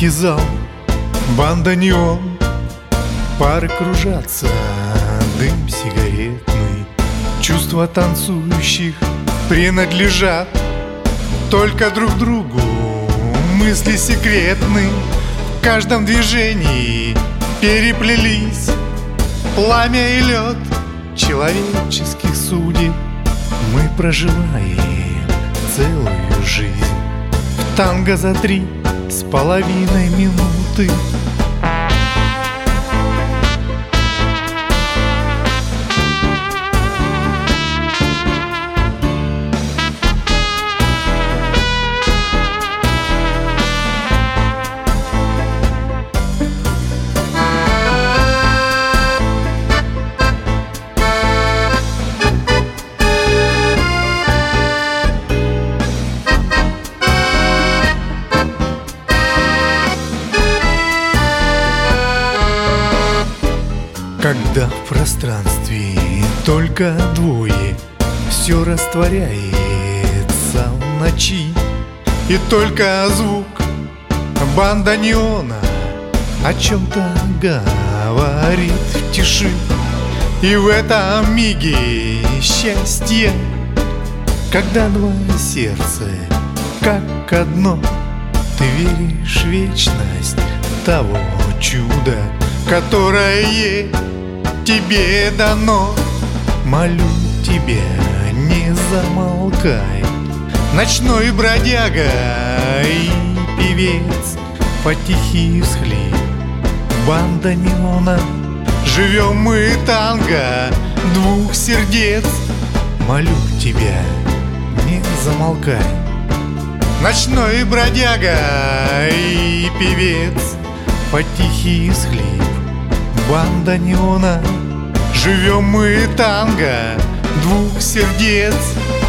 Громкий зал, банда неон, пары кружатся, дым сигаретный. Чувства танцующих принадлежат только друг другу. Мысли секретны в каждом движении переплелись. Пламя и лед человеческих судеб. Мы проживаем целую жизнь в танго за 3,5 минуты. Когда в пространстве только двое, все растворяется в ночи, и только звук банда неона о чем-то говорит в тиши. И в этом миге счастье, когда два сердца как одно, ты веришь в вечность того чуда, которое тебе дано. Молю тебя, не замолкай, ночной бродяга и певец, потихий всхлип, банда неона. Живем мы танго двух сердец. Молю тебя, не замолкай, ночной бродяга и певец, потихий всхлип, банда неона. Живем мы танго двух сердец.